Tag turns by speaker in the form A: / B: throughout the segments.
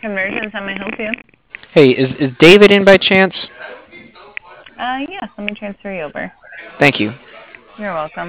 A: Conversions, how may I help you?
B: Hey, is David in by chance?
A: Yes, let me transfer you over.
B: Thank you.
A: You're welcome.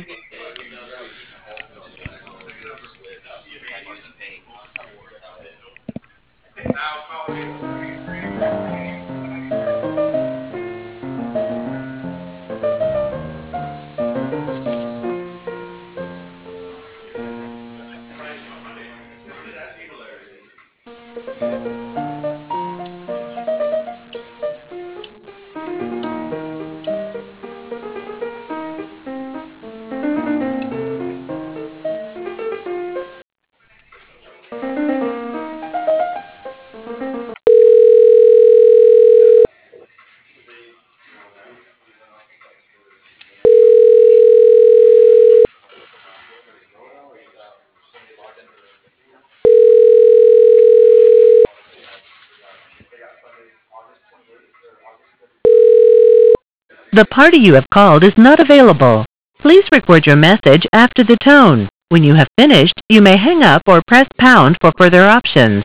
C: The party you have called is not available. Please record your message after the tone. When you have finished, you may hang up or press pound for further options.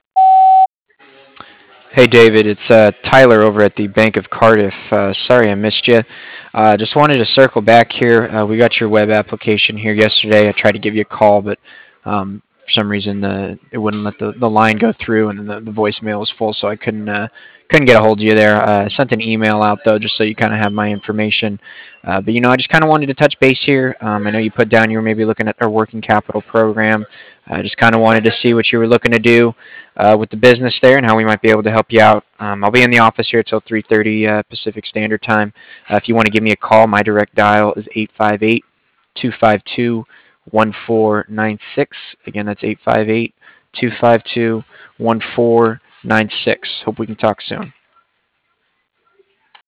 B: Hey, David, it's Tyler over at the Bank of Cardiff. Sorry I missed you. Just wanted to circle back here. We got your web application here yesterday. I tried to give you a call, but for some reason it wouldn't let the line go through, and the voicemail was full, so I couldn't get a hold of you there. I sent an email out though, just so you kind of have my information. But I just kind of wanted to touch base here. I know you put down you were maybe looking at our working capital program. I just kind of wanted to see what you were looking to do with the business there and how we might be able to help you out. I'll be in the office here till 3:30 Pacific Standard Time. If you want to give me a call, my direct dial is 858-252-1496. Again, that's 858-252-1496. Hope we can talk soon.